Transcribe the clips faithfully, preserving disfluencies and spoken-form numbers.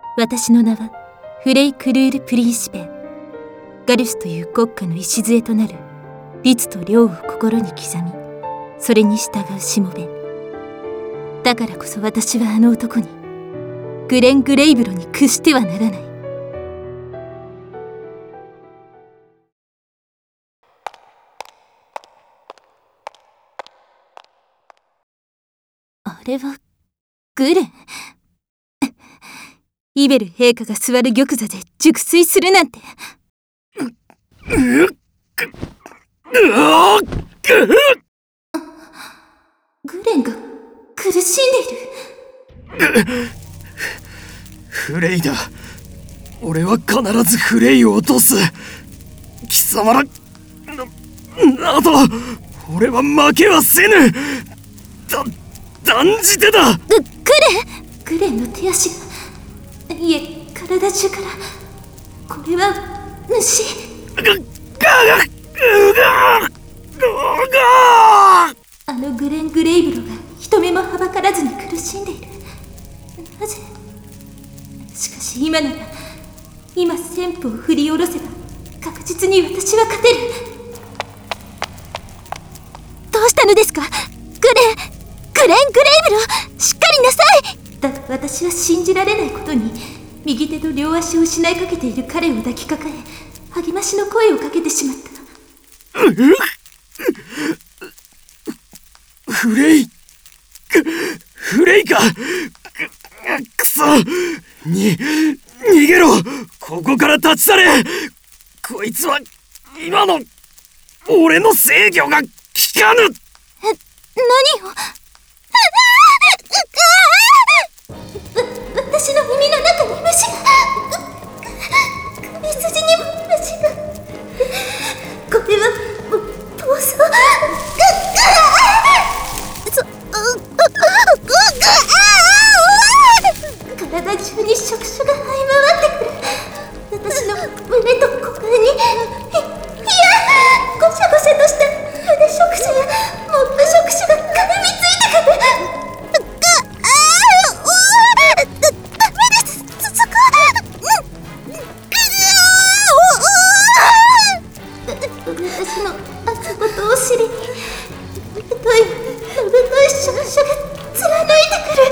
私の名はフレイ・クルール・プリンシペ。ガルスという国家の礎となる律と量を心に刻み、それに従うしもべ。だからこそ私はあの男に、グレン・グレイブロに屈してはならない。あれはグレン。イベル陛下が座る玉座で熟睡するなんて。グレンが苦しんでいる。 フレイだ。俺は必ずフレイを落とす。貴様ら な, など俺は負けはせぬ。だ断じてだ。 グレングレンの手足が、いえ体中から、これは虫。あのグレン・グレイブロが人目もはばからずに苦しんでいる。なぜ？しかし今なら、今旋風を振り下ろせば確実に私は勝てる。どうしたのですか？グレングレン・グレイブロ、しっかりなさい。だが私は信じられないことに、右手と両足を失いかけている彼を抱きかかえ、励ましの声をかけてしまった。 フレイフレイか。くそに逃げろ。ここから立ち去れ。こいつは今の俺の制御が効かぬ。 え、何を？私の耳の中に虫が、首筋にも虫が。これは暴走。そ体中に触手が這い回ってくる。私の胸と股間に、いや、ゴシャゴシャとした腕触手やモップ触手が絡みついてくる。私の足元お尻に太い太い触手が貫いてくる。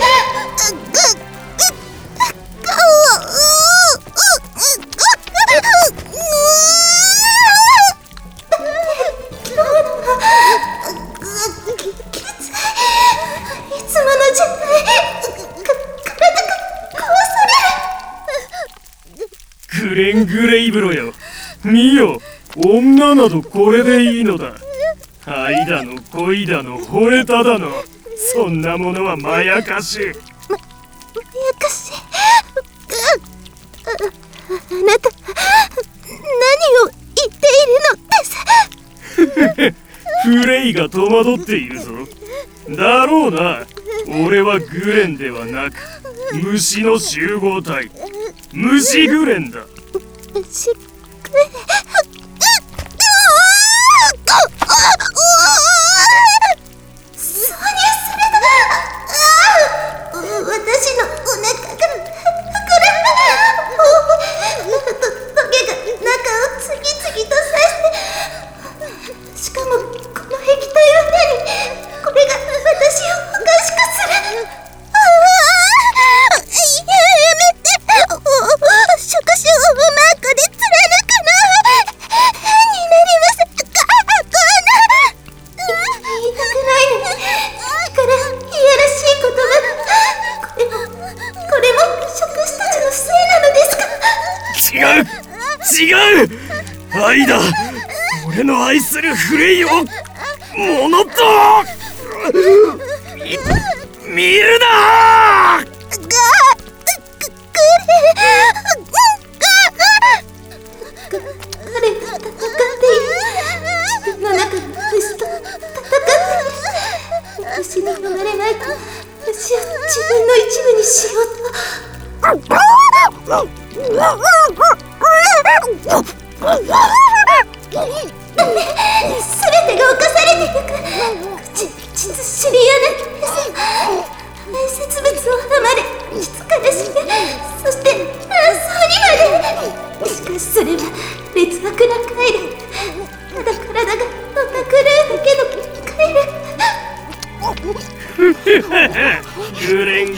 いつものじゃない。体が壊される。グレン・グレイブロよ、見よ。女などこれでいいのだ。愛だの恋だの惚れただの、そんなものはまやかし。 ま、まやかし。あ、あなた何を言っているのです。 フレイが戸惑っているぞ。だろうな。俺はグレンではなく虫の集合体、虫グレンだ。 虫グレン。 違う。愛だ。俺の愛するフレイをものとみ見るな。 彼が戦っている。自分の中の虫と戦っている。虫に逃れまいと虫を自分の一部にしようと。すべてが侵されていく。口実知り合わなきゃ。排泄物をはまれ、膣からしめ、そして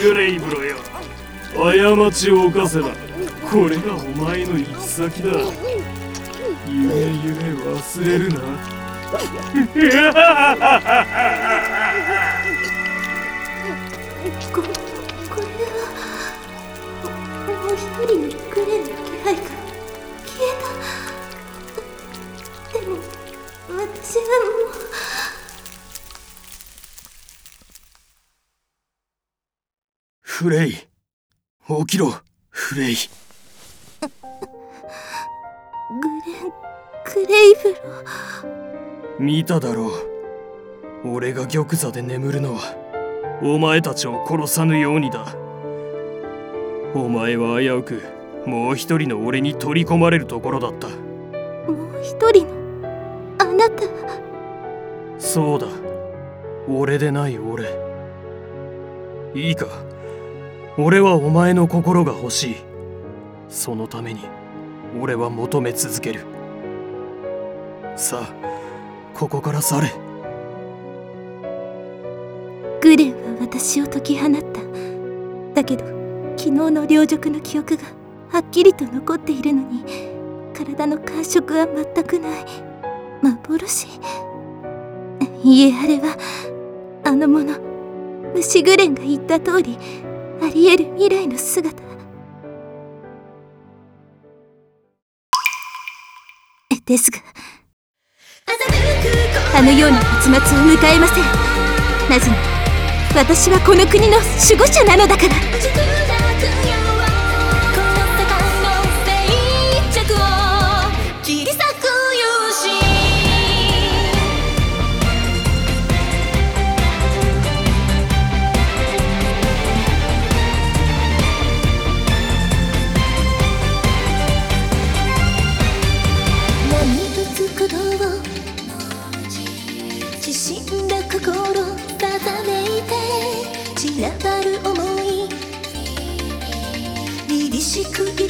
グレイブロよ、過ちを犯せばこれがお前の行き先だ。夢夢忘れるな。 こ、これはもう一人のグレンの気配が消えた。でも私はもう。 フレイ、起きろ、フレイ。 グレン・クレイブロ。 見ただろう、俺が玉座で眠るのはお前たちを殺さぬようにだ。お前は危うくもう一人の俺に取り込まれるところだった。 もう一人のあなた。 そうだ、俺でない俺。いいか、俺はお前の心が欲しい。そのために俺は求め続ける。さあ、ここから去れ。 グレンは私を解き放った。だけど昨日の両辱の記憶がはっきりと残っているのに、体の感触は全くない。幻。いえ、あれはあの者、虫グレンが言った通りあり得る未来の姿。ですが、あのような結末を迎えません。なぜなら私はこの国の守護者なのだから。 散らばる想い、凛々しく